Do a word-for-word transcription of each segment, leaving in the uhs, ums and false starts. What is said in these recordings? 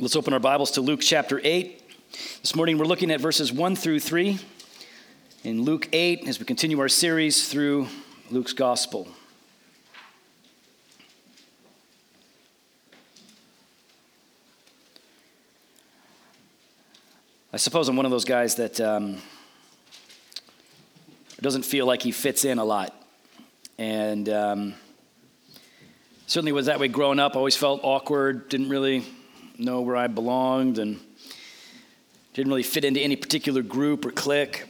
Let's open our Bibles to Luke chapter eight. This morning we're looking at verses one through three in Luke eight as we continue our series through Luke's gospel. I suppose I'm one of those guys that um, doesn't feel like he fits in a lot. And um, certainly was that way growing up. I always felt awkward, didn't really know where I belonged, and didn't really fit into any particular group or clique.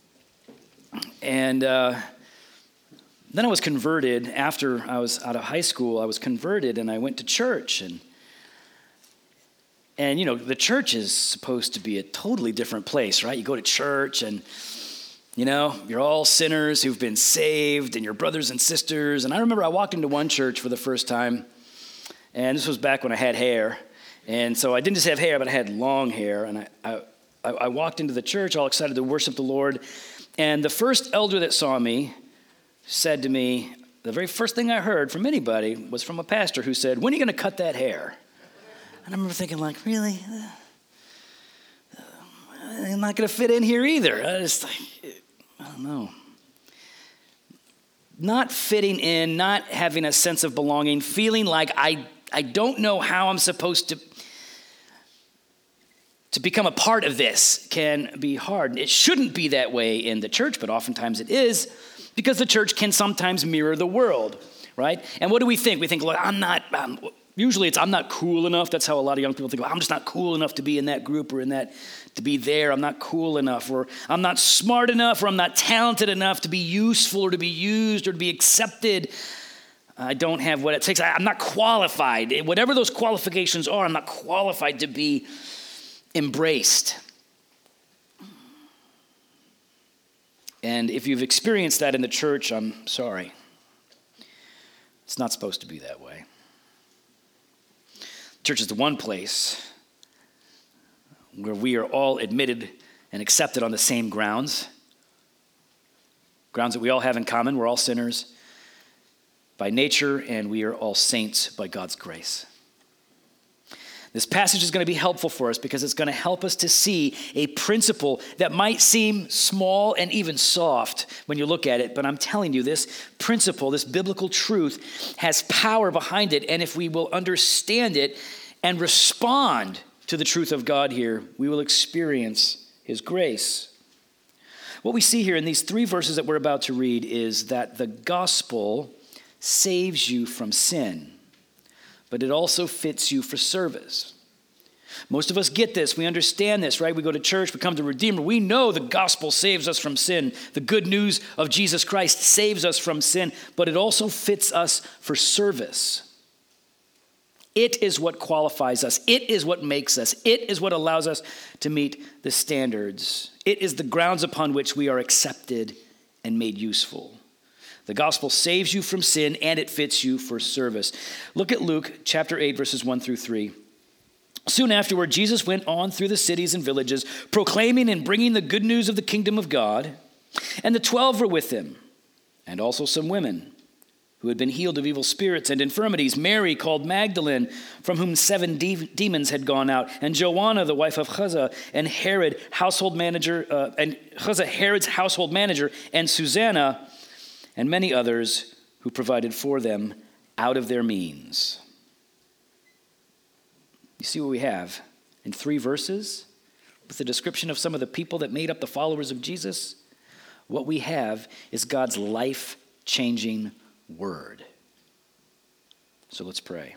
And uh, then I was converted. After I was out of high school, I was converted, and I went to church. And, and you know, the church is supposed to be a totally different place, right? You go to church, and, you know, you're all sinners who've been saved, and you're brothers and sisters. And I remember I walked into one church for the first time, and this was back when I had hair. And so I didn't just have hair, but I had long hair. And I, I, I walked into the church all excited to worship the Lord. And the first elder that saw me said to me, the very first thing I heard from anybody was from a pastor who said, "When are you going to cut that hair?" And I remember thinking, like, really? Uh, I'm not going to fit in here either. I just, like, I don't know. Not fitting in, not having a sense of belonging, feeling like I, I don't know how I'm supposed to To become a part of this can be hard. It shouldn't be that way in the church, but oftentimes it is, because the church can sometimes mirror the world, right? And what do we think? We think, look, I'm not, um, usually it's I'm not cool enough. That's how a lot of young people think, well, I'm just not cool enough to be in that group or in that, to be there. I'm not cool enough, or I'm not smart enough, or I'm not talented enough to be useful or to be used or to be accepted. I don't have what it takes. I'm not qualified. Whatever those qualifications are, I'm not qualified to be embraced. And if you've experienced that in the church, I'm sorry. It's not supposed to be that way. Church is the one place where we are all admitted and accepted on the same grounds, grounds that we all have in common. We're all sinners by nature, and we are all saints by God's grace. This passage is going to be helpful for us because it's going to help us to see a principle that might seem small and even soft when you look at it. But I'm telling you, this principle, this biblical truth, has power behind it. And if we will understand it and respond to the truth of God here, we will experience his grace. What we see here in these three verses that we're about to read is that the gospel saves you from sin, but it also fits you for service. Most of us get this. We understand this, right? We go to church, we come to Redeemer. We know the gospel saves us from sin. The good news of Jesus Christ saves us from sin, but it also fits us for service. It is what qualifies us. It is what makes us. It is what allows us to meet the standards. It is the grounds upon which we are accepted and made useful. The gospel saves you from sin, and it fits you for service. Look at Luke chapter eight, verses one through three. Soon afterward, Jesus went on through the cities and villages, proclaiming and bringing the good news of the kingdom of God. And the twelve were with him, and also some women who had been healed of evil spirits and infirmities. Mary, called Magdalene, from whom seven de- demons had gone out, and Joanna, the wife of Chuza, and Herod, household manager, uh, and Chuza, Herod's household manager, and Susanna, and many others who provided for them out of their means. You see what we have in three verses with the description of some of the people that made up the followers of Jesus? What we have is God's life-changing word. So let's pray.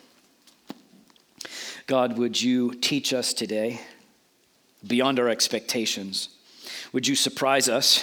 God, would you teach us today beyond our expectations? Would you surprise us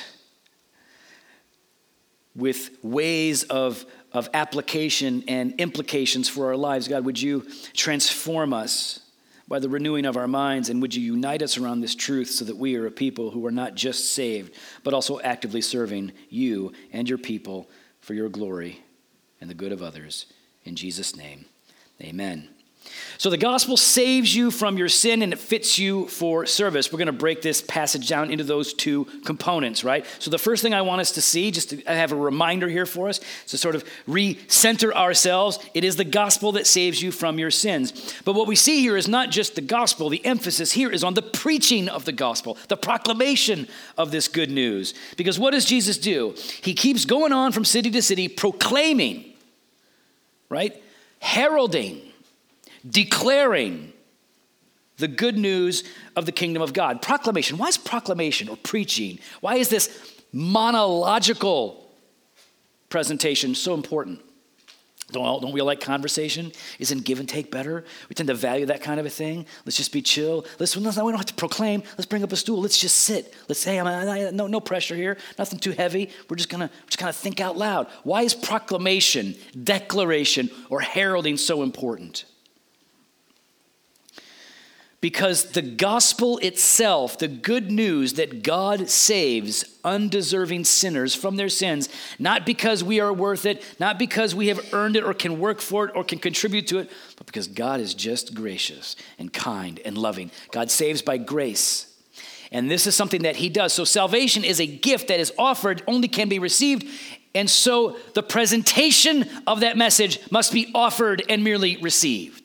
with ways of, of application and implications for our lives? God, would you transform us by the renewing of our minds, and would you unite us around this truth so that we are a people who are not just saved, but also actively serving you and your people for your glory and the good of others. In Jesus' name, amen. So the gospel saves you from your sin and it fits you for service. We're going to break this passage down into those two components, right? So the first thing I want us to see, just to have a reminder here for us, to sort of recenter ourselves, it is the gospel that saves you from your sins. But what we see here is not just the gospel. The emphasis here is on the preaching of the gospel, the proclamation of this good news. Because what does Jesus do? He keeps going on from city to city, proclaiming, right? Heralding, declaring the good news of the kingdom of God. Proclamation. Why is proclamation or preaching? Why is this monological presentation so important? Don't, all, don't we all like conversation? Isn't give and take better? We tend to value that kind of a thing. Let's just be chill. Let's, let's, we don't have to proclaim. Let's bring up a stool. Let's just sit. Let's say, hey, no, no pressure here. Nothing too heavy. We're just gonna just kind of think out loud. Why is proclamation, declaration, or heralding so important? Because the gospel itself, the good news that God saves undeserving sinners from their sins, not because we are worth it, not because we have earned it or can work for it or can contribute to it, but because God is just gracious and kind and loving. God saves by grace. And this is something that he does. So salvation is a gift that is offered, only can be received. And so the presentation of that message must be offered and merely received.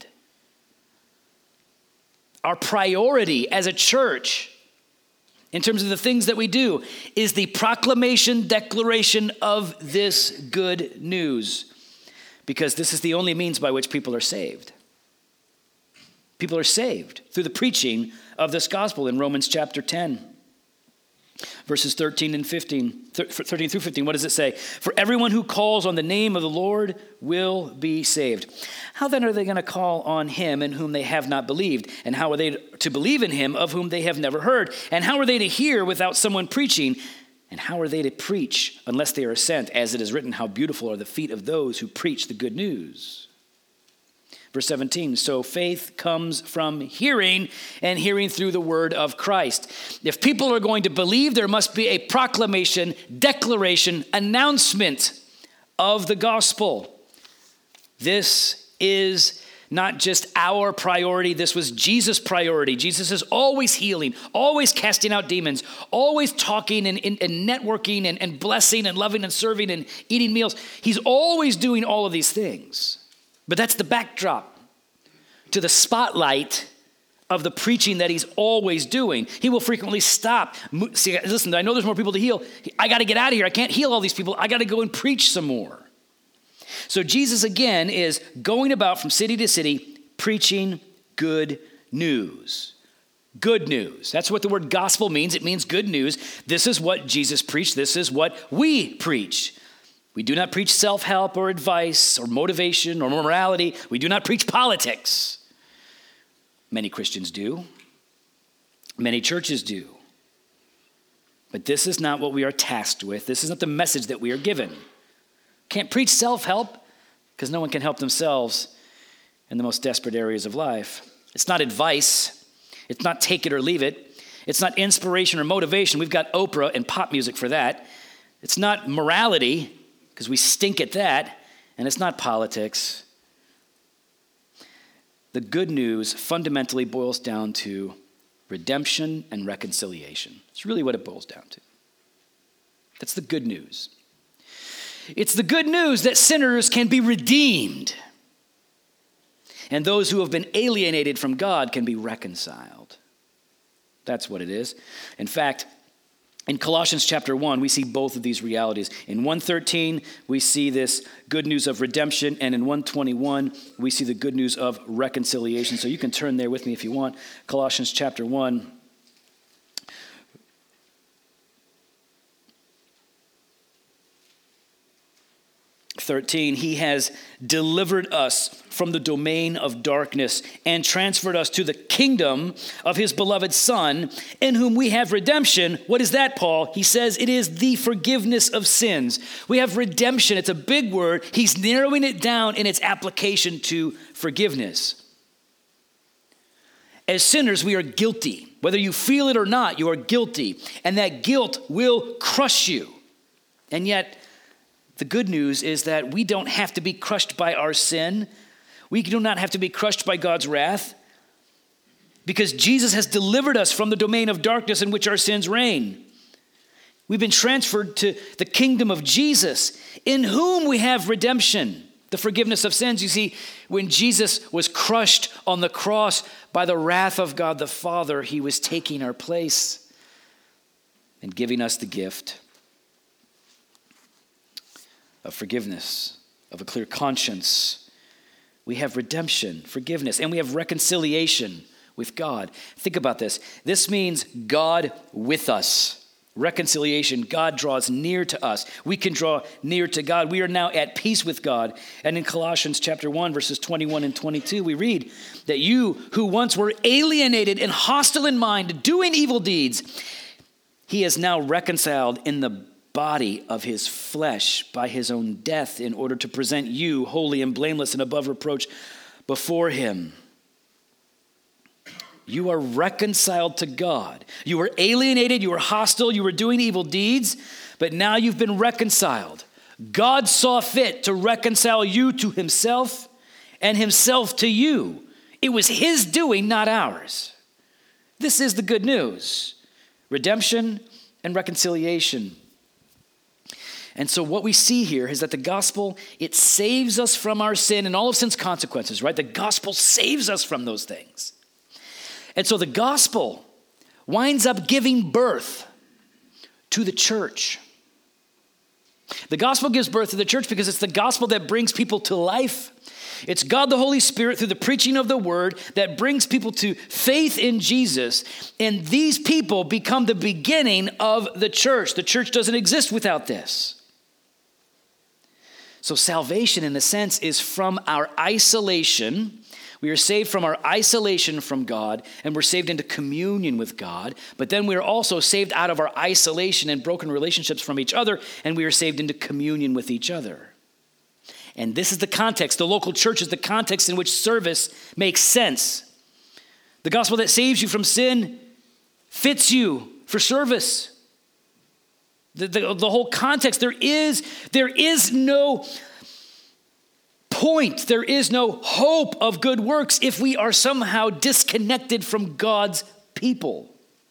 Our priority as a church, in terms of the things that we do, is the proclamation, declaration of this good news. Because this is the only means by which people are saved. People are saved through the preaching of this gospel in Romans chapter ten. Verses thirteen and fifteen, thirteen through fifteen, what does it say? For everyone who calls on the name of the Lord will be saved. How then are they going to call on him in whom they have not believed? And how are they to believe in him of whom they have never heard? And how are they to hear without someone preaching? And how are they to preach unless they are sent? As it is written, how beautiful are the feet of those who preach the good news. Verse seventeen, so faith comes from hearing, and hearing through the word of Christ. If people are going to believe, there must be a proclamation, declaration, announcement of the gospel. This is not just our priority. This was Jesus' priority. Jesus is always healing, always casting out demons, always talking and, and, and networking and, and blessing and loving and serving and eating meals. He's always doing all of these things. But that's the backdrop to the spotlight of the preaching that he's always doing. He will frequently stop. See, listen, I know there's more people to heal. I got to get out of here. I can't heal all these people. I got to go and preach some more. So Jesus, again, is going about from city to city, preaching good news. Good news. That's what the word gospel means. It means good news. This is what Jesus preached. This is what we preach. We do not preach self-help or advice or motivation or morality. We do not preach politics. Many Christians do. Many churches do. But this is not what we are tasked with. This is not the message that we are given. Can't preach self-help because no one can help themselves in the most desperate areas of life. It's not advice. It's not take it or leave it. It's not inspiration or motivation. We've got Oprah and pop music for that. It's not morality, because we stink at that, and it's not politics. The good news fundamentally boils down to redemption and reconciliation. It's really what it boils down to. That's the good news. It's the good news that sinners can be redeemed, and those who have been alienated from God can be reconciled. That's what it is. In fact, in Colossians chapter one, we see both of these realities. In one thirteen, we see this good news of redemption, and in one twenty-one, we see the good news of reconciliation. So you can turn there with me if you want. Colossians chapter one. thirteen, he has delivered us from the domain of darkness and transferred us to the kingdom of his beloved Son, in whom we have redemption. What is that, Paul? He says it is the forgiveness of sins. We have redemption. It's a big word. He's narrowing it down in its application to forgiveness. As sinners, we are guilty. Whether you feel it or not, you are guilty. And that guilt will crush you. And yet, the good news is that we don't have to be crushed by our sin. We do not have to be crushed by God's wrath because Jesus has delivered us from the domain of darkness in which our sins reign. We've been transferred to the kingdom of Jesus, in whom we have redemption, the forgiveness of sins. You see, when Jesus was crushed on the cross by the wrath of God the Father, he was taking our place and giving us the gift of forgiveness, of a clear conscience. We have redemption, forgiveness, and we have reconciliation with God. Think about this. This means God with us. Reconciliation. God draws near to us. We can draw near to God. We are now at peace with God. And in Colossians chapter one, verses twenty-one and twenty-two, we read that you who once were alienated and hostile in mind, doing evil deeds, he is now reconciled in the body of his flesh by his own death in order to present you holy and blameless and above reproach before him. You are reconciled to God. You were alienated, you were hostile, you were doing evil deeds, but now you've been reconciled. God saw fit to reconcile you to himself and himself to you. It was his doing, not ours. This is the good news. Redemption and reconciliation. And so what we see here is that the gospel, it saves us from our sin and all of sin's consequences, right? The gospel saves us from those things. And so the gospel winds up giving birth to the church. The gospel gives birth to the church because it's the gospel that brings people to life. It's God the Holy Spirit through the preaching of the word that brings people to faith in Jesus. And these people become the beginning of the church. The church doesn't exist without this. So salvation, in a sense, is from our isolation. We are saved from our isolation from God, and we're saved into communion with God. But then we are also saved out of our isolation and broken relationships from each other, and we are saved into communion with each other. And this is the context. The local church is the context in which service makes sense. The gospel that saves you from sin fits you for service. The, the, the whole context, there is, there is no point, there is no hope of good works if we are somehow disconnected from God's people.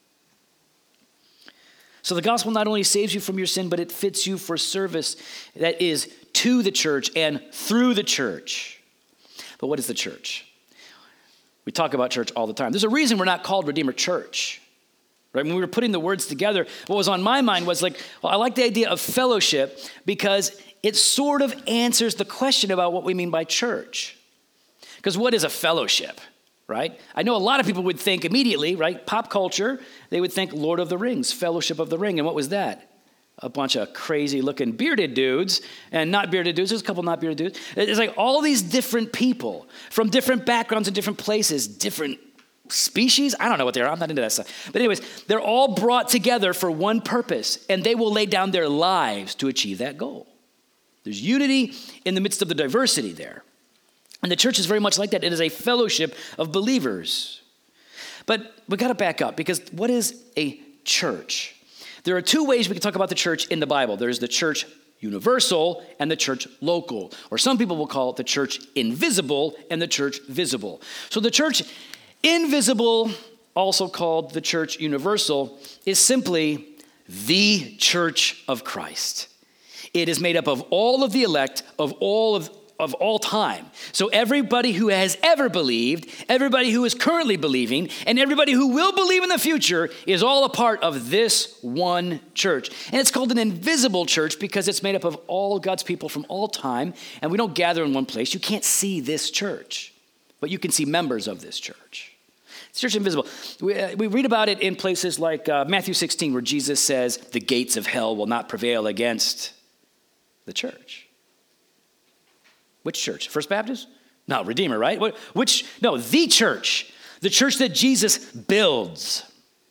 So the gospel not only saves you from your sin, but it fits you for service that is to the church and through the church. But what is the church? We talk about church all the time. There's a reason we're not called Redeemer Church. Right? When we were putting the words together, what was on my mind was like, well, I like the idea of fellowship because it sort of answers the question about what we mean by church. Because what is a fellowship, right? I know a lot of people would think immediately, right? Pop culture, they would think Lord of the Rings, Fellowship of the Ring. And what was that? A bunch of crazy looking bearded dudes and not bearded dudes. There's a couple not bearded dudes. It's like all these different people from different backgrounds and different places, different species. I don't know what they are. I'm not into that stuff. But anyways, they're all brought together for one purpose, and they will lay down their lives to achieve that goal. There's unity in the midst of the diversity there. And the church is very much like that. It is a fellowship of believers. But we got to back up, because what is a church? There are two ways we can talk about the church in the Bible. There's the church universal and the church local, or some people will call it the church invisible and the church visible. So the church invisible, also called the church universal, is simply the church of Christ. It is made up of all of the elect of all of, of all time. So everybody who has ever believed, everybody who is currently believing, and everybody who will believe in the future is all a part of this one church. And it's called an invisible church because it's made up of all God's people from all time, and we don't gather in one place. You can't see this church, but you can see members of this church. It's church invisible. We, uh, we read about it in places like uh, Matthew sixteen, where Jesus says, the gates of hell will not prevail against the church. Which church? First Baptist? No, Redeemer, right? What, which? No, the church. The church that Jesus builds.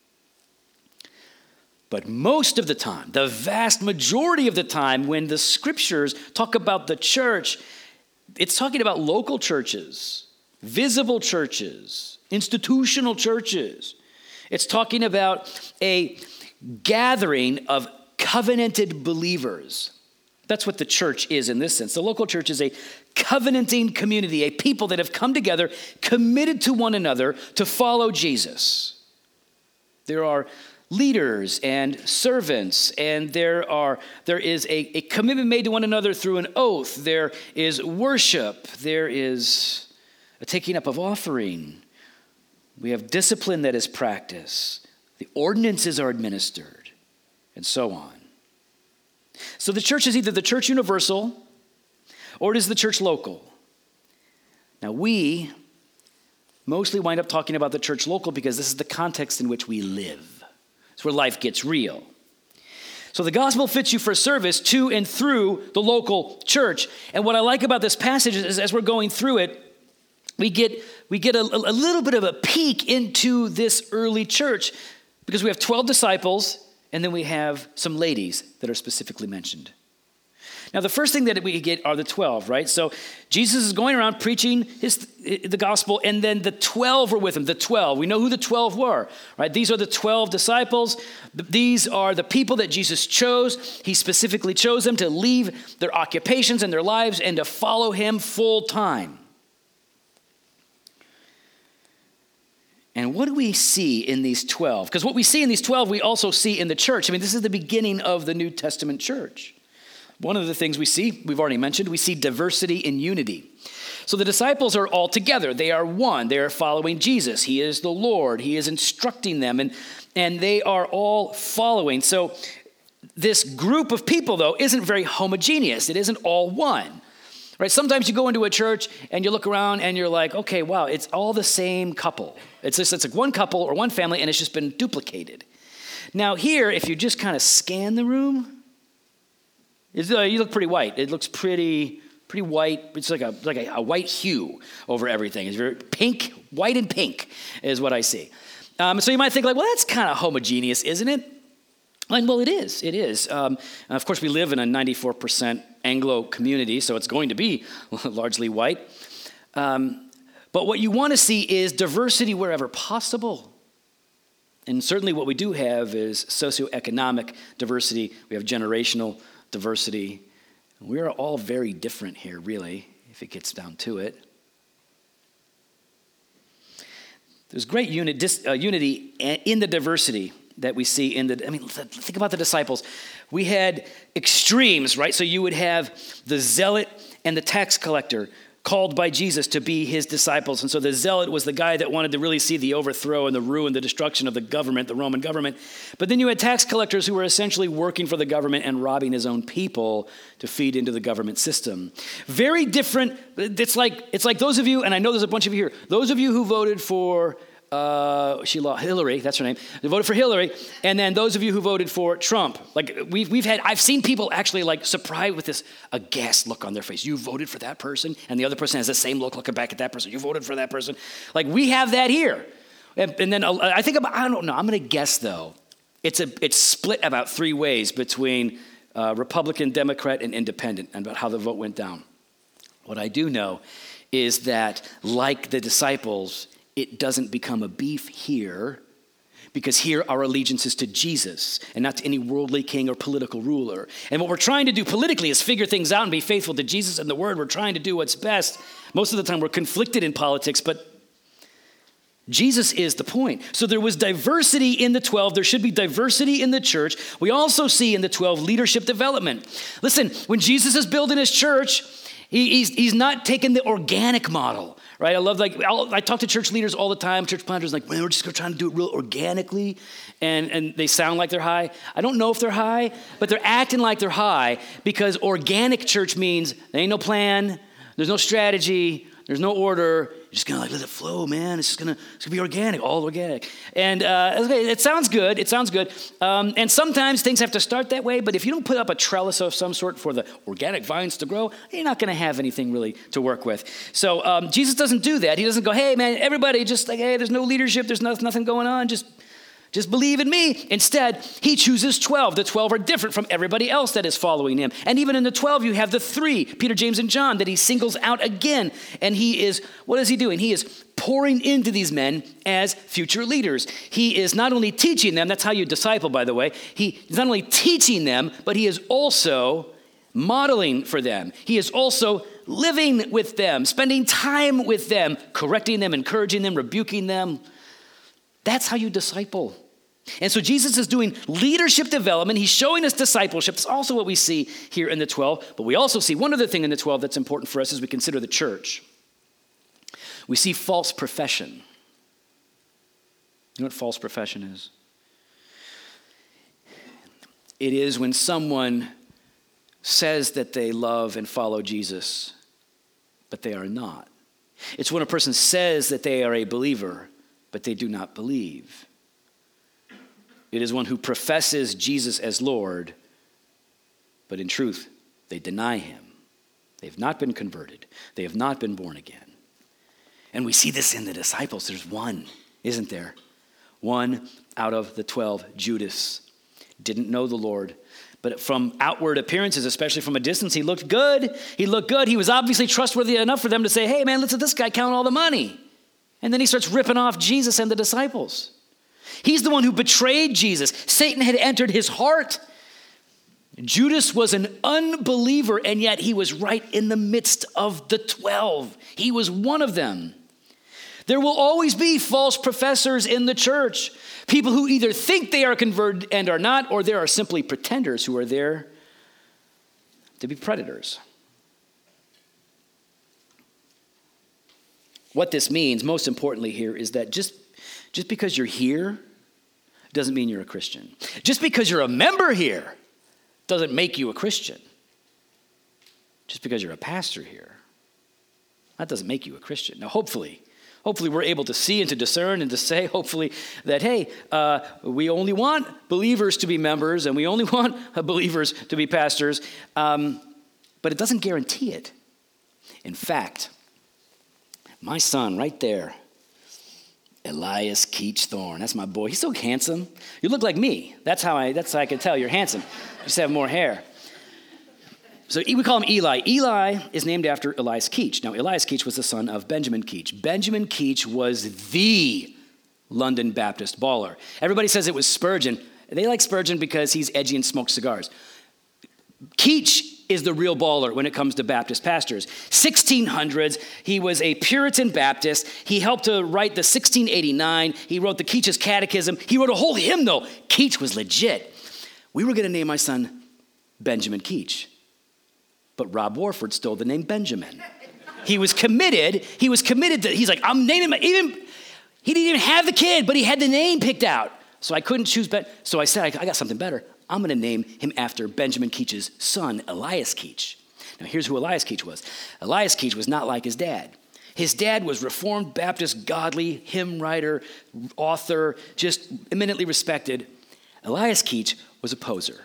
But most of the time, the vast majority of the time, when the scriptures talk about the church, it's talking about local churches, visible churches, institutional churches. It's talking about a gathering of covenanted believers That's what the church is in this sense. The local church is a covenanting community, a people that have come together, committed to one another to follow Jesus. There are leaders and servants, and there are there is a, a commitment made to one another through an oath. There is worship. There is a taking up of offering. We have discipline that is practiced. The ordinances are administered, and so on. So the church is either the church universal or it is the church local. Now we mostly wind up talking about the church local because this is the context in which we live. It's where life gets real. So the gospel fits you for service to and through the local church. And what I like about this passage is as we're going through it, we get, we get a, a little bit of a peek into this early church because we have twelve disciples. And then we have some ladies that are specifically mentioned. Now, the first thing that we get are the twelve, right? So Jesus is going around preaching his, the gospel, and then the twelve were with him, the twelve. We know who the twelve were, right? These are the twelve disciples. These are the people that Jesus chose. He specifically chose them to leave their occupations and their lives and to follow him full time. And what do we see in these twelve? Because what we see in these twelve, we also see in the church. I mean, this is the beginning of the New Testament church. One of the things we see, we've already mentioned, we see diversity in unity. So the disciples are all together. They are one. They are following Jesus. He is the Lord. He is instructing them, and, and they are all following. So this group of people, though, isn't very homogeneous. It isn't all one. Right? Sometimes you go into a church and you look around and you're like, okay, wow, it's all the same couple. It's just it's like one couple or one family and it's just been duplicated. Now here, if you just kind of scan the room, it's, uh, you look pretty white. It looks pretty pretty white. It's like a like a, a white hue over everything. It's very pink, white and pink is what I see. Um, so you might think like, well, that's kind of homogeneous, isn't it? And well, it is. It is. Um, of course, we live in a ninety-four percent Anglo community, so it's going to be largely white. Um, but what you want to see is diversity wherever possible. And certainly what we do have is socioeconomic diversity. We have generational diversity. We are all very different here, really, if it gets down to it. There's great uni- dis- uh, unity in the diversity that we see in the, I mean, think about the disciples. We had extremes, right? So you would have the zealot and the tax collector called by Jesus to be his disciples. And so the zealot was the guy that wanted to really see the overthrow and the ruin, the destruction of the government, the Roman government. But then you had tax collectors who were essentially working for the government and robbing his own people to feed into the government system. Very different. It's like, it's like those of you, and I know there's a bunch of you here, those of you who voted for Uh, she lost Hillary, that's her name. They voted for Hillary, and then those of you who voted for Trump, like we've we've had, I've seen people actually like surprised with this aghast look on their face. You voted for that person, and the other person has the same look looking back at that person. You voted for that person, like we have that here. And, and then uh, I think about, I don't know. I'm going to guess though, it's a it's split about three ways between uh, Republican, Democrat, and Independent, and about how the vote went down. What I do know is that, like the disciples, it doesn't become a beef here because here our allegiance is to Jesus and not to any worldly king or political ruler. And what we're trying to do politically is figure things out and be faithful to Jesus and the word. We're trying to do what's best. Most of the time we're conflicted in politics, but Jesus is the point. So there was diversity in the twelve. There should be diversity in the church. We also see in the twelve leadership development. Listen, when Jesus is building his church, he, he's, he's not taking the organic model. Right, I love like I'll, I talk to church leaders all the time. Church planters like, man, we're just trying to do it real organically, and and they sound like they're high. I don't know if they're high, but they're acting like they're high because organic church means there ain't no plan, there's no strategy, there's no order. You're just gonna like let it flow, man. It's just gonna it's gonna be organic, all organic. And uh, it sounds good. It sounds good. Um, and sometimes things have to start that way. But if you don't put up a trellis of some sort for the organic vines to grow, you're not gonna have anything really to work with. So um, Jesus doesn't do that. He doesn't go, hey man, everybody, just like hey, there's no leadership, there's no, nothing going on, just. Just believe in me. Instead, he chooses twelve. The twelve are different from everybody else that is following him. And even in the twelve, you have the three, Peter, James, and John, that he singles out again. And he is, what is he doing? He is pouring into these men as future leaders. He is not only teaching them, that's how you disciple, by the way. He is not only teaching them, but he is also modeling for them. He is also living with them, spending time with them, correcting them, encouraging them, rebuking them. That's how you disciple. And so Jesus is doing leadership development. He's showing us discipleship. That's also what we see here in the twelve. But we also see one other thing in the twelve that's important for us as we consider the church. We see false profession. You know what false profession is? It is when someone says that they love and follow Jesus, but they are not. It's when a person says that they are a believer, but they do not believe. It is one who professes Jesus as Lord, but in truth, they deny him. They have not been converted. They have not been born again. And we see this in the disciples. There's one, isn't there? One out of the twelve, Judas, didn't know the Lord. But from outward appearances, especially from a distance, he looked good. He looked good. He was obviously trustworthy enough for them to say, hey, man, let's let this guy count all the money. And then he starts ripping off Jesus and the disciples. He's the one who betrayed Jesus. Satan had entered his heart. Judas was an unbeliever, and yet he was right in the midst of the twelve. He was one of them. There will always be false professors in the church. People who either think they are converted and are not, or there are simply pretenders who are there to be predators. What this means, most importantly here, is that just, just because you're here doesn't mean you're a Christian. Just because you're a member here doesn't make you a Christian. Just because you're a pastor here, that doesn't make you a Christian. Now, hopefully, Hopefully we're able to see and to discern and to say, hopefully, that, hey, uh, we only want believers to be members and we only want believers to be pastors, um, but it doesn't guarantee it. In fact, my son right there, Elias Keach Thorne, that's my boy. He's so handsome. You look like me. That's how I, that's how I can tell you're handsome. You just have more hair. So we call him Eli. Eli is named after Elias Keach. Now, Elias Keach was the son of Benjamin Keach. Benjamin Keach was the London Baptist baller. Everybody says it was Spurgeon. They like Spurgeon because he's edgy and smokes cigars. Keach is the real baller when it comes to Baptist pastors. sixteen hundreds, he was a Puritan Baptist. He helped to write the sixteen eighty-nine. He wrote the Keach's Catechism. He wrote a whole hymn, though. Keach was legit. We were going to name my son Benjamin Keach. But Rob Warford stole the name Benjamin. He was committed. He was committed to, he's like, I'm naming my, even, he didn't even have the kid, but he had the name picked out. So I couldn't choose, Ben. So I said, I got something better. I'm going to name him after Benjamin Keach's son, Elias Keach. Now here's who Elias Keach was. Elias Keach was not like his dad. His dad was Reformed Baptist, godly, hymn writer, author, just eminently respected. Elias Keach was a poser.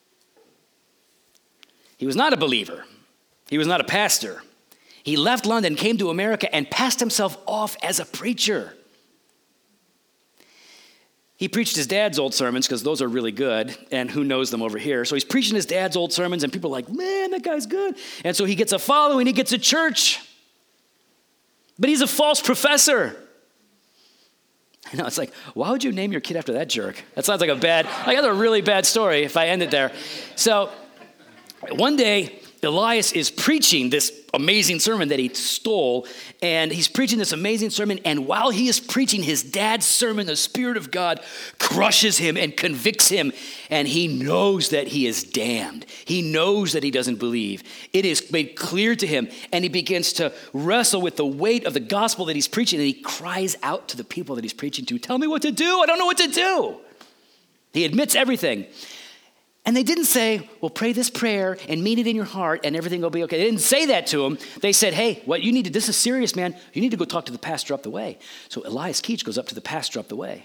He was not a believer. He was not a pastor. He left London, came to America, and passed himself off as a preacher. He preached his dad's old sermons because those are really good, and who knows them over here. So he's preaching his dad's old sermons, and people are like, man, that guy's good. And so he gets a following, he gets a church. But he's a false professor. I know, it's like, why would you name your kid after that jerk? That sounds like a bad, like that's a really bad story if I end it there. So one day, Elias is preaching this amazing sermon that he stole, and he's preaching this amazing sermon, and while he is preaching his dad's sermon, the Spirit of God crushes him and convicts him, and he knows that he is damned. He knows that he doesn't believe. It is made clear to him, and he begins to wrestle with the weight of the gospel that he's preaching, and he cries out to the people that he's preaching to, tell me what to do, I don't know what to do. He admits everything. And they didn't say, well, pray this prayer and mean it in your heart and everything will be okay. They didn't say that to him. They said, hey, what you need to, this is serious, man. You need to go talk to the pastor up the way. So Elias Keach goes up to the pastor up the way.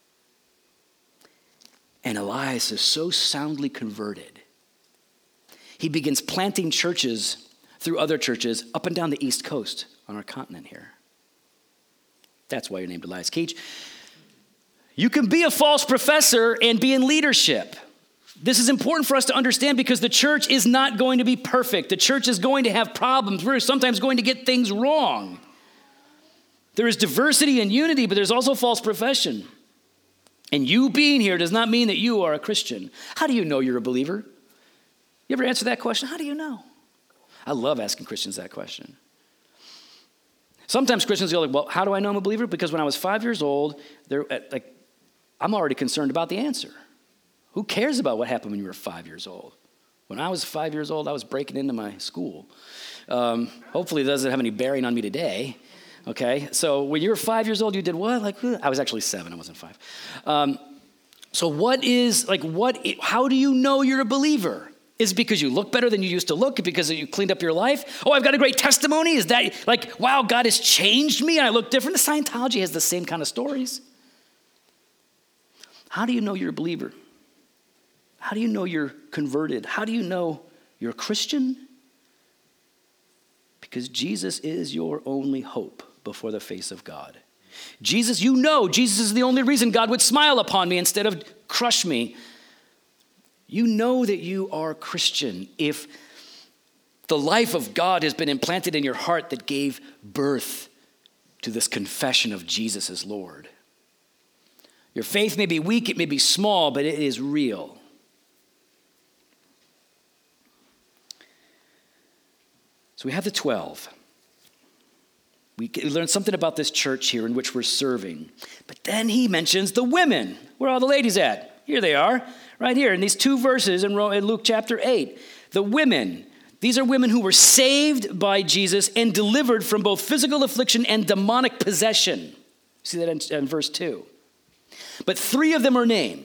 And Elias is so soundly converted. He begins planting churches through other churches up and down the East Coast on our continent here. That's why you're named Elias Keach. You can be a false professor and be in leadership. This is important for us to understand because the church is not going to be perfect. The church is going to have problems. We're sometimes going to get things wrong. There is diversity and unity, but there's also false profession. And you being here does not mean that you are a Christian. How do you know you're a believer? You ever answer that question? How do you know? I love asking Christians that question. Sometimes Christians go like, well, how do I know I'm a believer? Because when I was five years old, they're like, I'm already concerned about the answer. Who cares about what happened when you were five years old? When I was five years old, I was breaking into my school. Um, hopefully it doesn't have any bearing on me today. Okay, so when you were five years old, you did what? Like, I was actually seven, I wasn't five. Um, so what is, like, what? how do you know you're a believer? Is it because you look better than you used to look? Because you cleaned up your life? Oh, I've got a great testimony? Is that like, wow, God has changed me and I look different? The Scientology has the same kind of stories. How do you know you're a believer? How do you know you're converted? How do you know you're a Christian? Because Jesus is your only hope before the face of God. Jesus, you know, Jesus is the only reason God would smile upon me instead of crush me. You know that you are Christian if the life of God has been implanted in your heart that gave birth to this confession of Jesus as Lord. Your faith may be weak, it may be small, but it is real. So we have the twelve. We learned something about this church here in which we're serving. But then he mentions the women. Where are all the ladies at? Here they are, right here in these two verses in Luke chapter eight. The women. These are women who were saved by Jesus and delivered from both physical affliction and demonic possession. See that in, in verse two. But three of them are named.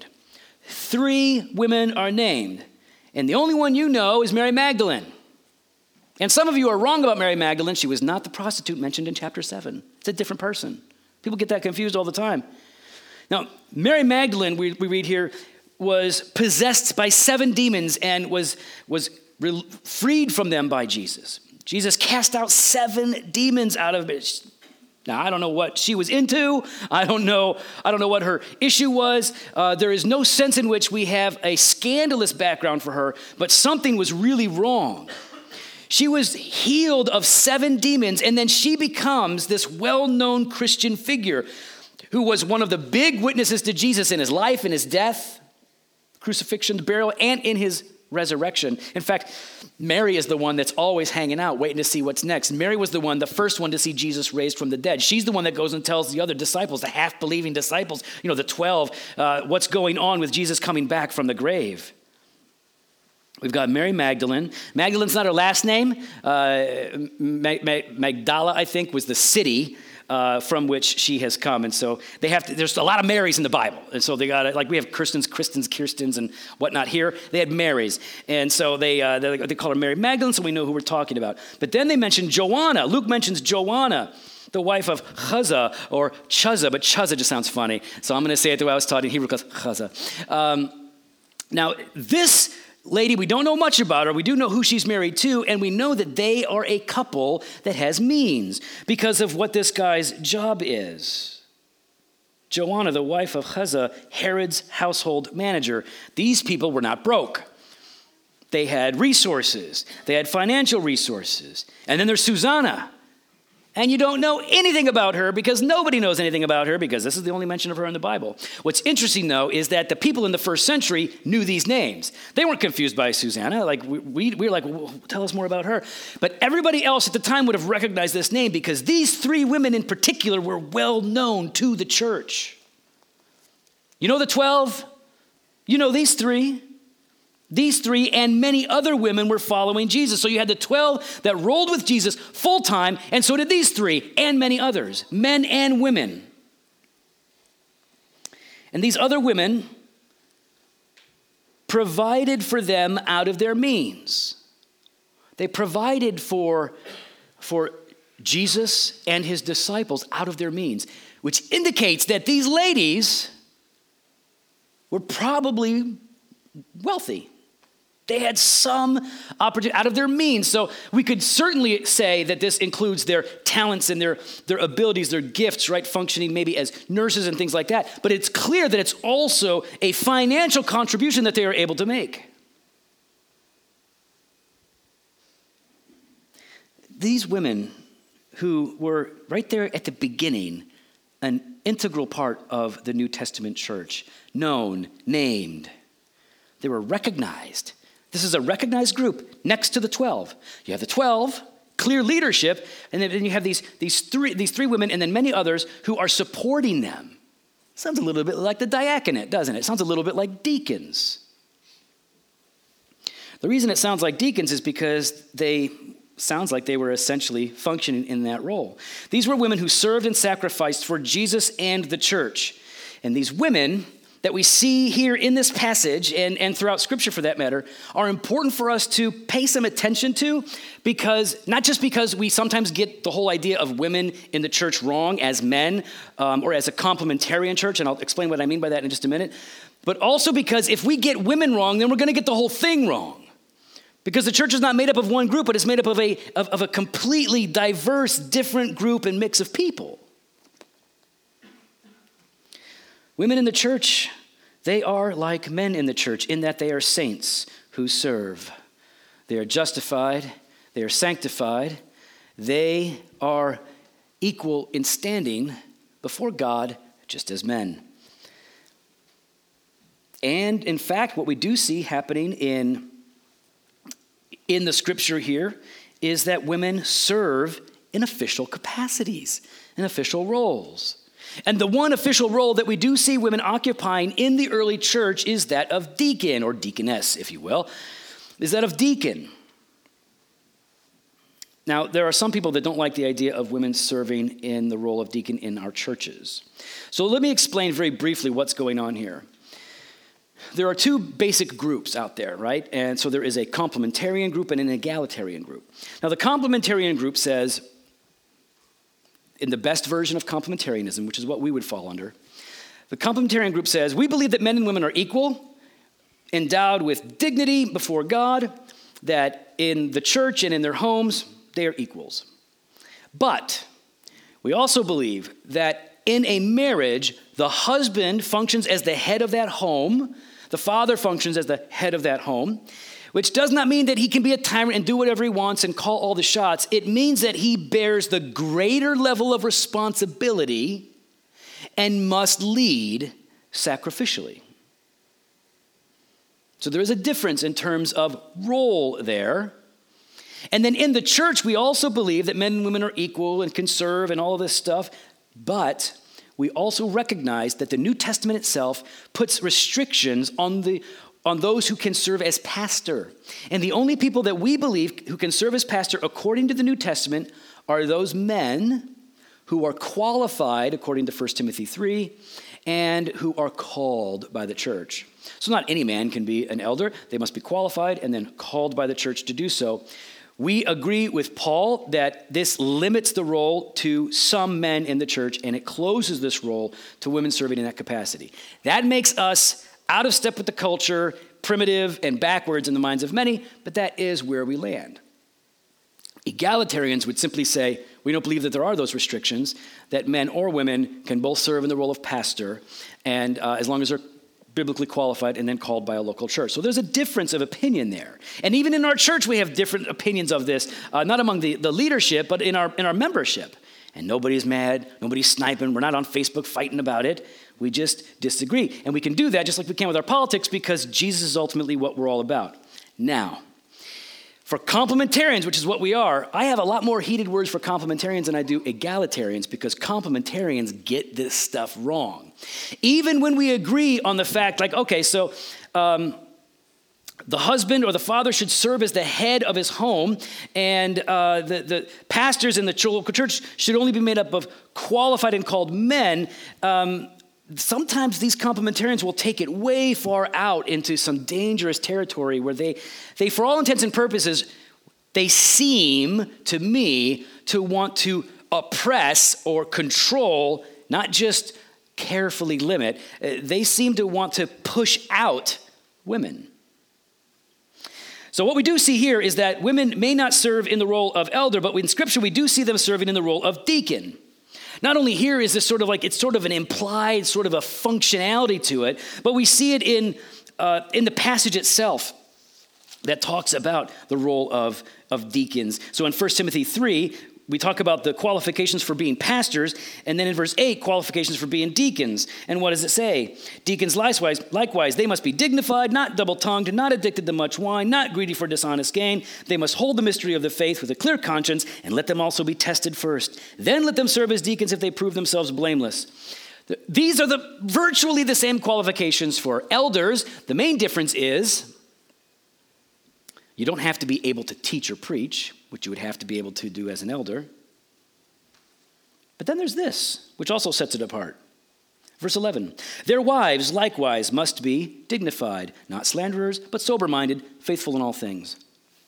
Three women are named. And the only one you know is Mary Magdalene. And some of you are wrong about Mary Magdalene. She was not the prostitute mentioned in chapter seven. It's a different person. People get that confused all the time. Now, Mary Magdalene, we, we read here, was possessed by seven demons and was, was re- freed from them by Jesus. Jesus cast out seven demons out of it. Now, I don't know what she was into. I don't know. I don't know what her issue was. Uh, there is no sense in which we have a scandalous background for her, but something was really wrong. She was healed of seven demons, and then she becomes this well-known Christian figure who was one of the big witnesses to Jesus in his life, in his death, crucifixion, burial, and in his resurrection. In fact, Mary is the one that's always hanging out, waiting to see what's next. Mary was the one, the first one to see Jesus raised from the dead. She's the one that goes and tells the other disciples, the half-believing disciples, you know, the twelve, uh, what's going on with Jesus coming back from the grave. We've got Mary Magdalene. Magdalene's not her last name. Uh, Mag- Mag- Magdala, I think, was the city uh, from which she has come. And so they have to, there's a lot of Marys in the Bible. And so they got, like we have Kirstens, Kristens, Kirstens, and whatnot here. They had Marys. And so they, uh, they, they call her Mary Magdalene, so we know who we're talking about. But then they mention Joanna. Luke mentions Joanna, the wife of Chuza, or Chuza, but Chuza just sounds funny. So I'm going to say it the way I was taught in Hebrew, because Chuza. Um, now, this lady, we don't know much about her. We do know who she's married to, and we know that they are a couple that has means because of what this guy's job is. Joanna, the wife of Chuza, Herod's household manager. These people were not broke. They had resources. They had financial resources. And then there's Susanna. And you don't know anything about her because nobody knows anything about her because this is the only mention of her in the Bible. What's interesting, though, is that the people in the first century knew these names. They weren't confused by Susanna. Like we, we, we were like, well, tell us more about her. But everybody else at the time would have recognized this name because these three women in particular were well known to the church. You know the twelve? You know these three? These three and many other women were following Jesus. So you had the twelve that rolled with Jesus full time, and so did these three and many others, men and women. And these other women provided for them out of their means. They provided for, for Jesus and his disciples out of their means, which indicates that these ladies were probably wealthy. They had some opportunity out of their means. So we could certainly say that this includes their talents and their, their abilities, their gifts, right? Functioning maybe as nurses and things like that. But it's clear that it's also a financial contribution that they are able to make. These women who were right there at the beginning, an integral part of the New Testament church, known, named, they were recognized. This is a recognized group next to the twelve. You have the twelve, clear leadership, and then you have these, these, three, these three women and then many others who are supporting them. Sounds a little bit like the diaconate, doesn't it? It sounds a little bit like deacons. The reason it sounds like deacons is because they sounds like they were essentially functioning in that role. These were women who served and sacrificed for Jesus and the church. And these women that we see here in this passage and, and throughout Scripture for that matter are important for us to pay some attention to, because not just because we sometimes get the whole idea of women in the church wrong as men um, or as a complementarian church, and I'll explain what I mean by that in just a minute, but also because if we get women wrong, then we're going to get the whole thing wrong. Because the church is not made up of one group, but it's made up of a, of, of a completely diverse, different group and mix of people. Women in the church, they are like men in the church in that they are saints who serve. They are justified. They are sanctified. They are equal in standing before God, just as men. And in fact, what we do see happening in, in the scripture here is that women serve in official capacities, in official roles. And the one official role that we do see women occupying in the early church is that of deacon, or deaconess, if you will, is that of deacon. Now, there are some people that don't like the idea of women serving in the role of deacon in our churches. So let me explain very briefly what's going on here. There are two basic groups out there, right? And so there is a complementarian group and an egalitarian group. Now, the complementarian group says, in the best version of complementarianism, which is what we would fall under, the complementarian group says, we believe that men and women are equal, endowed with dignity before God, that in the church and in their homes, they are equals. But we also believe that in a marriage, the husband functions as the head of that home, the father functions as the head of that home, which does not mean that he can be a tyrant and do whatever he wants and call all the shots. It means that he bears the greater level of responsibility and must lead sacrificially. So there is a difference in terms of role there. And then in the church, we also believe that men and women are equal and can serve and all of this stuff, but we also recognize that the New Testament itself puts restrictions on the on those who can serve as pastor. And the only people that we believe who can serve as pastor according to the New Testament are those men who are qualified according to First Timothy three and who are called by the church. So not any man can be an elder. They must be qualified and then called by the church to do so. We agree with Paul that this limits the role to some men in the church, and it closes this role to women serving in that capacity. That makes us out of step with the culture, primitive and backwards in the minds of many, but that is where we land. Egalitarians would simply say, we don't believe that there are those restrictions, that men or women can both serve in the role of pastor, and uh, as long as they're biblically qualified and then called by a local church. So there's a difference of opinion there. And even in our church, we have different opinions of this, uh, not among the, the leadership, but in our in our membership. And nobody's mad, nobody's sniping, we're not on Facebook fighting about it. We just disagree. And we can do that just like we can with our politics because Jesus is ultimately what we're all about. Now, for complementarians, which is what we are, I have a lot more heated words for complementarians than I do egalitarians because complementarians get this stuff wrong. Even when we agree on the fact, like, okay, so um, the husband or the father should serve as the head of his home, and uh, the, the pastors in the local church should only be made up of qualified and called men. Um, Sometimes these complementarians will take it way far out into some dangerous territory where they, they, for all intents and purposes, they seem to me to want to oppress or control, not just carefully limit. They seem to want to push out women. So what we do see here is that women may not serve in the role of elder, but in Scripture we do see them serving in the role of deacon. Not only here is this sort of like, it's sort of an implied sort of a functionality to it, but we see it in uh, in the passage itself that talks about the role of, of deacons. So in First Timothy three, we talk about the qualifications for being pastors, and then in verse eight, qualifications for being deacons. And what does it say? Deacons likewise, likewise, they must be dignified, not double-tongued, not addicted to much wine, not greedy for dishonest gain. They must hold the mystery of the faith with a clear conscience, and let them also be tested first. Then let them serve as deacons if they prove themselves blameless. These are the virtually the same qualifications for elders. The main difference is you don't have to be able to teach or preach, which you would have to be able to do as an elder. But then there's this, which also sets it apart. Verse eleven, their wives likewise must be dignified, not slanderers, but sober-minded, faithful in all things.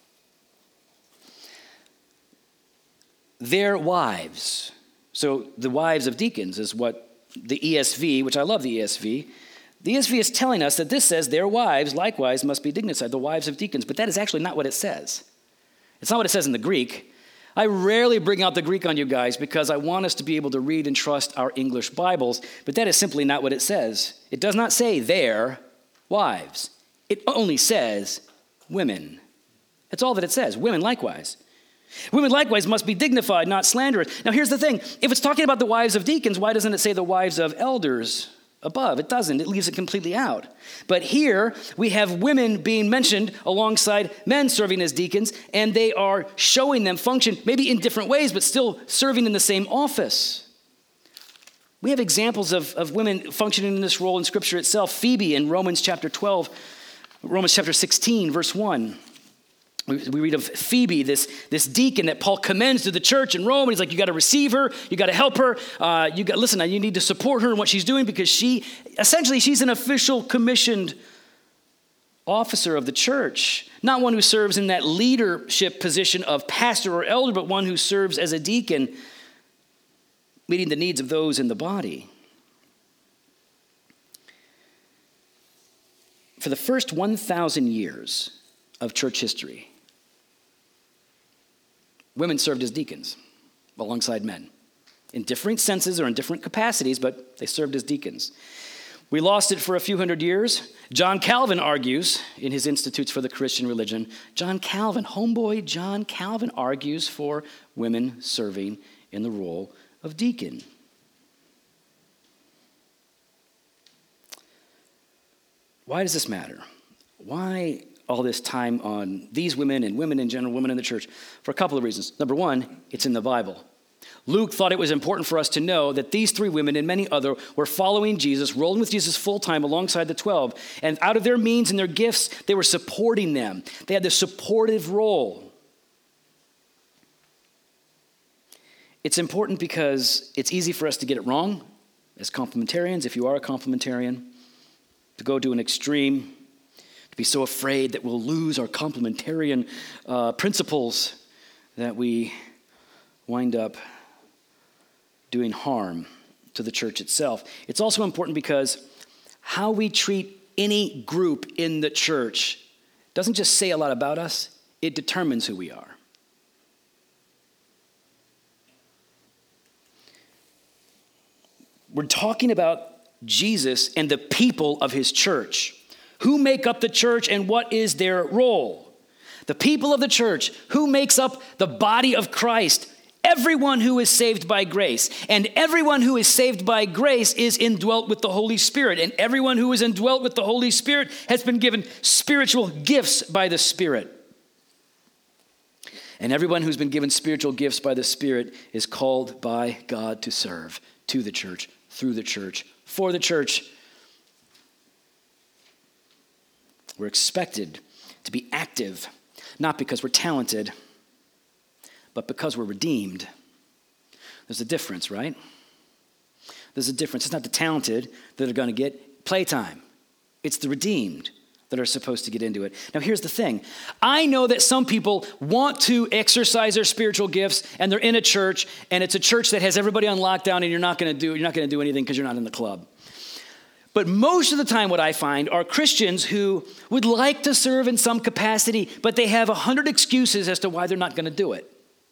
Their wives. So the wives of deacons is what the E S V, which I love the E S V, the E S V is telling us that this says their wives likewise must be dignified, the wives of deacons, but that is actually not what it says. It's not what it says in the Greek. I rarely bring out the Greek on you guys because I want us to be able to read and trust our English Bibles, but that is simply not what it says. It does not say their wives. It only says women. That's all that it says, women likewise. Women likewise must be dignified, not slanderers. Now here's the thing. If it's talking about the wives of deacons, why doesn't it say the wives of elders above? It doesn't. It leaves it completely out. But here we have women being mentioned alongside men serving as deacons, and they are showing them function maybe in different ways, but still serving in the same office. We have examples of, of women functioning in this role in Scripture itself. Phoebe in Romans chapter twelve, Romans chapter sixteen, verse one. We read of Phoebe, this, this deacon that Paul commends to the church in Rome. And he's like, you got to receive her. You got to help her. Uh, you got listen, you need to support her in what she's doing because she, essentially, she's an official commissioned officer of the church. Not one who serves in that leadership position of pastor or elder, but one who serves as a deacon, meeting the needs of those in the body. For the first one thousand years of church history, women served as deacons alongside men in different senses or in different capacities, but they served as deacons. We lost it for a few hundred years. John Calvin argues in his Institutes for the Christian Religion, John Calvin, homeboy John Calvin argues for women serving in the role of deacon. Why does this matter? Why all this time on these women and women in general, women in the church? For a couple of reasons. Number one, it's in the Bible. Luke thought it was important for us to know that these three women and many other were following Jesus, rolling with Jesus full time alongside the twelve. And out of their means and their gifts, they were supporting them. They had this supportive role. It's important because it's easy for us to get it wrong as complementarians, if you are a complementarian, to go to an extreme, be so afraid that we'll lose our complementarian uh, principles that we wind up doing harm to the church itself. It's also important because how we treat any group in the church doesn't just say a lot about us, it determines who we are. We're talking about Jesus and the people of his church. Who make up the church and what is their role? The people of the church, who makes up the body of Christ? Everyone who is saved by grace. And everyone who is saved by grace is indwelt with the Holy Spirit. And everyone who is indwelt with the Holy Spirit has been given spiritual gifts by the Spirit. And everyone who's been given spiritual gifts by the Spirit is called by God to serve to the church, through the church, for the church. We're expected to be active, not because we're talented, but because we're redeemed. There's a difference, right? There's a difference. It's not the talented that are going to get playtime. It's the redeemed that are supposed to get into it. Now, here's the thing. I know that some people want to exercise their spiritual gifts, and they're in a church, and it's a church that has everybody on lockdown, and you're not going to do you're not going to do anything because you're not in the club. But most of the time what I find are Christians who would like to serve in some capacity, but they have a hundred excuses as to why they're not going to do it.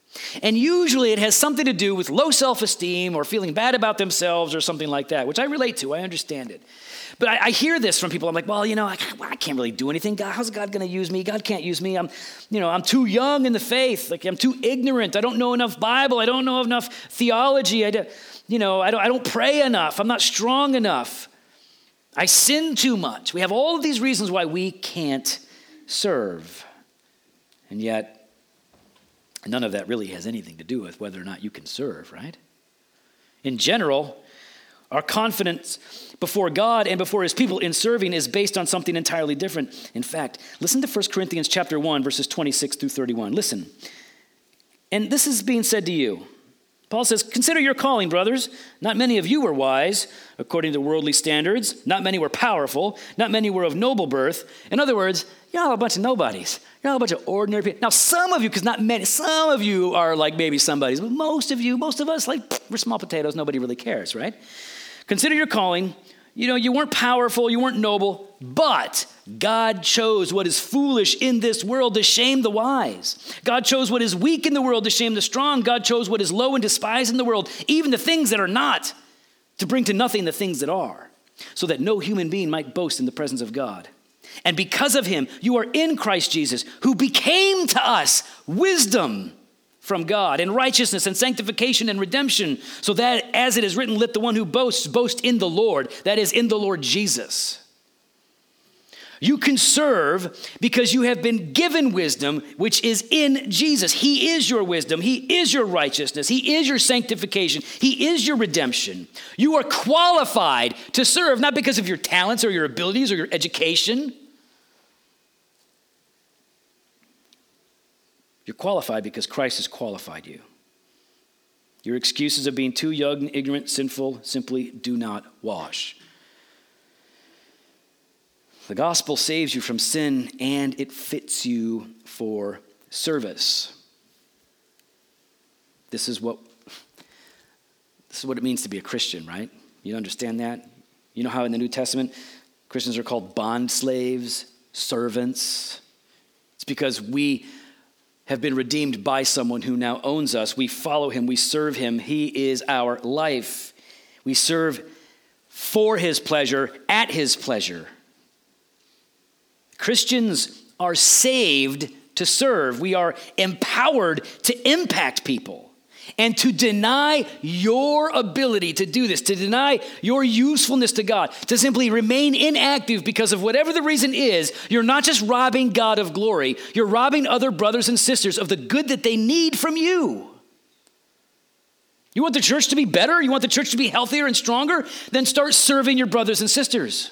And usually it has something to do with low self-esteem or feeling bad about themselves or something like that, which I relate to. I understand it. But I, I hear this from people. I'm like, well, you know, I, I can't really do anything. God, how's God going to use me? God can't use me. I'm, you know, I'm too young in the faith. Like I'm too ignorant. I don't know enough Bible. I don't know enough theology. I, do, you know, I don't, I don't pray enough. I'm not strong enough. I sin too much. We have all of these reasons why we can't serve. And yet, none of that really has anything to do with whether or not you can serve, right? In general, our confidence before God and before his people in serving is based on something entirely different. In fact, listen to First Corinthians chapter one, verses twenty-six through thirty-one. Listen. And this is being said to you. Paul says, consider your calling, brothers. Not many of you were wise, according to worldly standards. Not many were powerful. Not many were of noble birth. In other words, you're all a bunch of nobodies. You're all a bunch of ordinary people. Now, some of you, because not many, some of you are like maybe somebody's, but most of you, most of us, like, we're small potatoes. Nobody really cares, right? Consider your calling. You know, you weren't powerful. You weren't noble. But God chose what is foolish in this world to shame the wise. God chose what is weak in the world to shame the strong. God chose what is low and despised in the world, even the things that are not, to bring to nothing the things that are, so that no human being might boast in the presence of God. And because of him, you are in Christ Jesus, who became to us wisdom from God, and righteousness and sanctification and redemption, so that, as it is written, let the one who boasts boast in the Lord, that is, in the Lord Jesus. You can serve because you have been given wisdom, which is in Jesus. He is your wisdom. He is your righteousness. He is your sanctification. He is your redemption. You are qualified to serve, not because of your talents or your abilities or your education. You're qualified because Christ has qualified you. Your excuses of being too young, ignorant, sinful, simply do not wash. The gospel saves you from sin, and it fits you for service. This is what, this is what it means to be a Christian, right? You understand that? You know how in the New Testament, Christians are called bond slaves, servants? It's because we have been redeemed by someone who now owns us. We follow him. We serve him. He is our life. We serve for his pleasure, at his pleasure. Christians are saved to serve. We are empowered to impact people. And to deny your ability to do this, to deny your usefulness to God, to simply remain inactive because of whatever the reason is, you're not just robbing God of glory, you're robbing other brothers and sisters of the good that they need from you. You want the church to be better? You want the church to be healthier and stronger? Then start serving your brothers and sisters.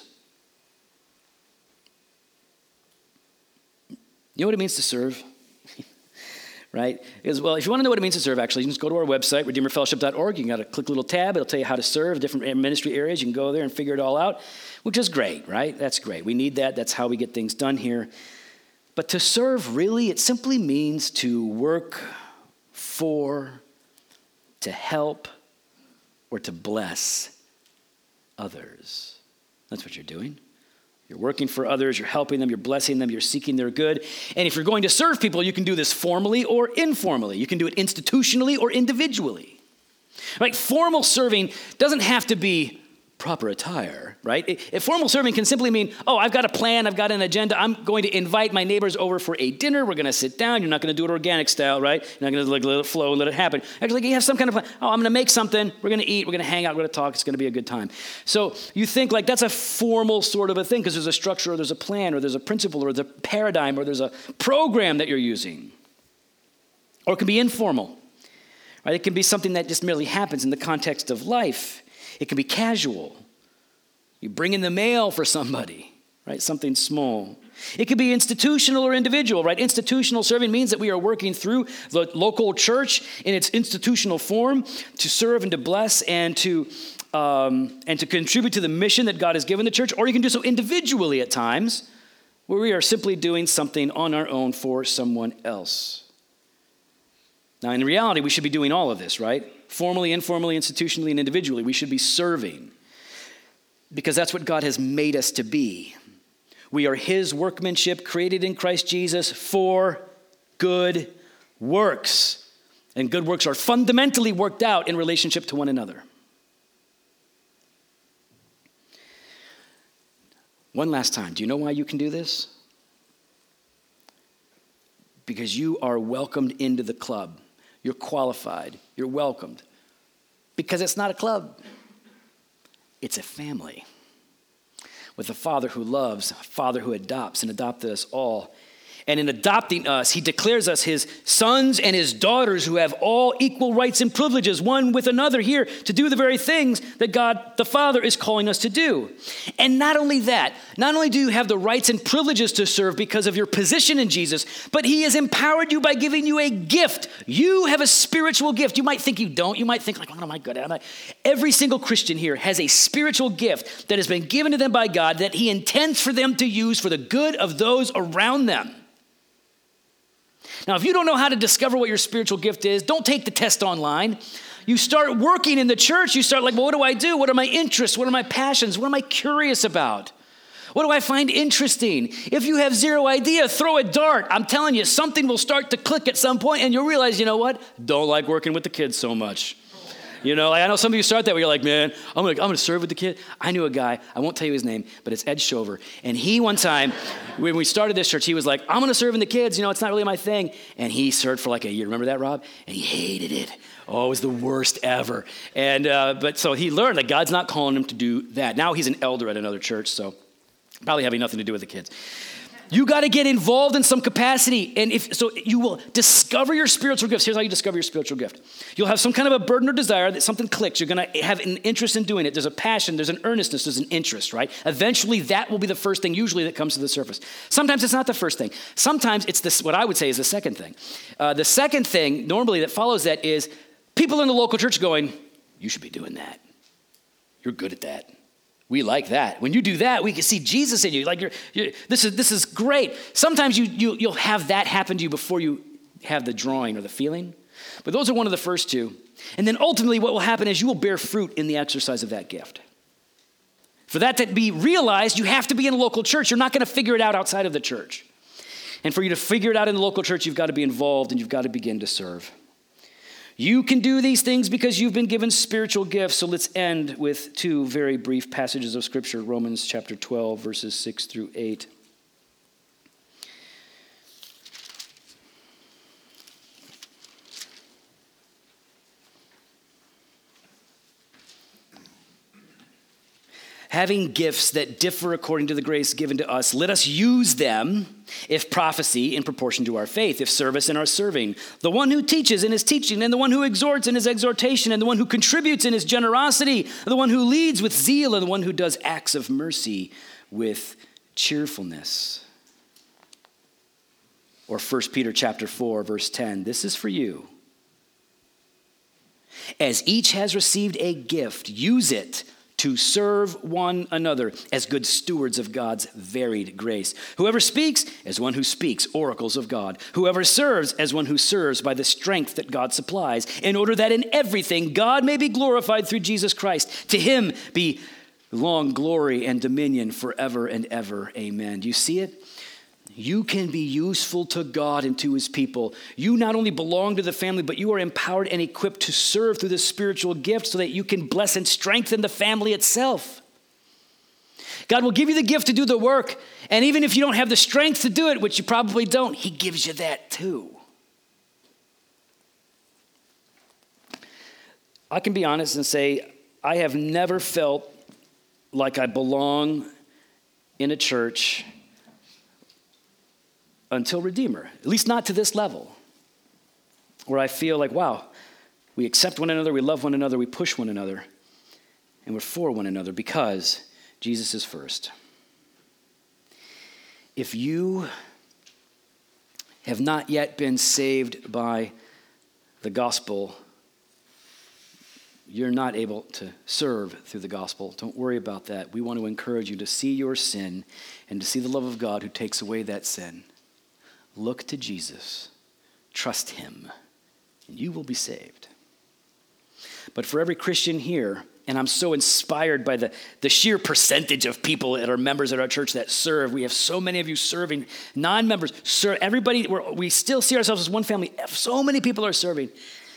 You know what it means to serve? Right? Because, well, if you want to know what it means to serve, actually, you can just go to our website, redeemer fellowship dot org. You can got to click a little tab. It'll tell you how to serve different ministry areas. You can go there and figure it all out, which is great, right? That's great. We need that. That's how we get things done here. But to serve, really, it simply means to work for, to help, or to bless others. That's what you're doing. You're working for others, you're helping them, you're blessing them, you're seeking their good. And if you're going to serve people, you can do this formally or informally. You can do it institutionally or individually. Right? Formal serving doesn't have to be proper attire, right? If formal serving can simply mean, oh, I've got a plan, I've got an agenda, I'm going to invite my neighbors over for a dinner, we're going to sit down, you're not going to do it organic style, right? You're not going to like, let it flow, let it happen. Actually, you have some kind of plan. Oh, I'm going to make something, we're going to eat, we're going to hang out, we're going to talk, it's going to be a good time. So you think like that's a formal sort of a thing because there's a structure or there's a plan or there's a principle or there's a paradigm or there's a program that you're using. Or it can be informal, right? It can be something that just merely happens in the context of life. It can be casual. You bring in the mail for somebody, right? Something small. It could be institutional or individual, right? Institutional serving means that we are working through the local church in its institutional form to serve and to bless and to um, and to contribute to the mission that God has given the church. Or you can do so individually at times, where we are simply doing something on our own for someone else. Now, in reality, we should be doing all of this, right? Formally, informally, institutionally, and individually. We should be serving because that's what God has made us to be. We are his workmanship created in Christ Jesus for good works, And good works are fundamentally worked out in relationship to one another. One last time, do you know why you can do this? Because you are welcomed into the club. You're qualified. You're welcomed. Because it's not a club. It's a family. With a Father who loves, a Father who adopts and adopted us all. And in adopting us, he declares us his sons and his daughters who have all equal rights and privileges, one with another here to do the very things that God the Father is calling us to do. And not only that, not only do you have the rights and privileges to serve because of your position in Jesus, but he has empowered you by giving you a gift. You have a spiritual gift. You might think you don't. You might think like, what am I good at? Every single Christian here has a spiritual gift that has been given to them by God that he intends for them to use for the good of those around them. Now, if you don't know how to discover what your spiritual gift is, don't take the test online. You start working in the church. You start like, well, what do I do? What are my interests? What are my passions? What am I curious about? What do I find interesting? If you have zero idea, throw a dart. I'm telling you, something will start to click at some point, and you'll realize, you know what? Don't like working with the kids so much. You know, like I know some of you start that where you're like, man, I'm gonna, I'm gonna serve with the kid. I knew a guy, I won't tell you his name, but it's Ed Shover. And he one time, when we started this church, he was like, I'm gonna serve in the kids, you know, it's not really my thing. And he served for like a year, remember that, Rob? And he hated it. Oh, it was the worst ever. And, uh, but so he learned that God's not calling him to do that. Now he's an elder at another church, so probably having nothing to do with the kids. You got to get involved in some capacity. And if so, you will discover your spiritual gifts. Here's how you discover your spiritual gift. You'll have some kind of a burden or desire that something clicks. You're going to have an interest in doing it. There's a passion, there's an earnestness, there's an interest, right? Eventually, that will be the first thing usually that comes to the surface. Sometimes it's not the first thing. Sometimes it's this, what I would say is the second thing. Uh, the second thing normally that follows that is people in the local church going, you should be doing that. You're good at that. We like that. When you do that, we can see Jesus in you. Like you're, you're this is this is great. Sometimes you, you you'll have that happen to you before you have the drawing or the feeling. But those are one of the first two. And then ultimately what will happen is you will bear fruit in the exercise of that gift. For that to be realized, you have to be in a local church. You're not going to figure it out outside of the church. And for you to figure it out in the local church, you've got to be involved and you've got to begin to serve. You can do these things because you've been given spiritual gifts. So let's end with two very brief passages of Scripture, Romans chapter twelve, verses six through eight. Having gifts that differ according to the grace given to us, let us use them, if prophecy, in proportion to our faith, if service in our serving, the one who teaches in his teaching, and the one who exhorts in his exhortation, and the one who contributes in his generosity, the one who leads with zeal, and the one who does acts of mercy with cheerfulness. Or First Peter chapter four, verse ten, this is for you. As each has received a gift, use it to serve one another as good stewards of God's varied grace. Whoever speaks, as one who speaks oracles of God. Whoever serves, as one who serves by the strength that God supplies, in order that in everything God may be glorified through Jesus Christ. To him be long glory and dominion forever and ever. Amen. Do you see it? You can be useful to God and to his people. You not only belong to the family, but you are empowered and equipped to serve through the spiritual gift so that you can bless and strengthen the family itself. God will give you the gift to do the work. And even if you don't have the strength to do it, which you probably don't, he gives you that too. I can be honest and say, I have never felt like I belong in a church until Redeemer, at least not to this level, where I feel like, wow, we accept one another, we love one another, we push one another, and we're for one another because Jesus is first. If you have not yet been saved by the gospel, you're not able to serve through the gospel. Don't worry about that. We want to encourage you to see your sin and to see the love of God who takes away that sin. Look to Jesus, trust him, and you will be saved. But for every Christian here, and I'm so inspired by the, the sheer percentage of people that are members at our church that serve. We have so many of you serving, non-members, serve, everybody, we're, we still see ourselves as one family. So many people are serving.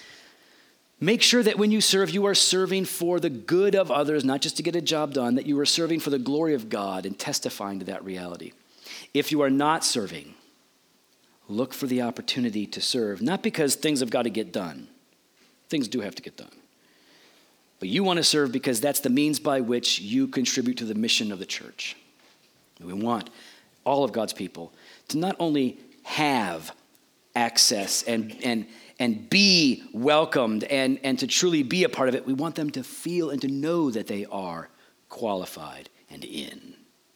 Make sure that when you serve, you are serving for the good of others, not just to get a job done, that you are serving for the glory of God and testifying to that reality. If you are not serving, look for the opportunity to serve, not because things have got to get done. Things do have to get done. But you want to serve because that's the means by which you contribute to the mission of the church. We want all of God's people to not only have access and, and, and be welcomed and, and to truly be a part of it, we want them to feel and to know that they are qualified and in.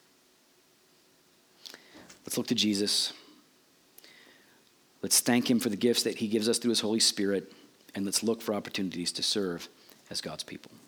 Let's look to Jesus. Let's thank him for the gifts that he gives us through his Holy Spirit, and let's look for opportunities to serve as God's people.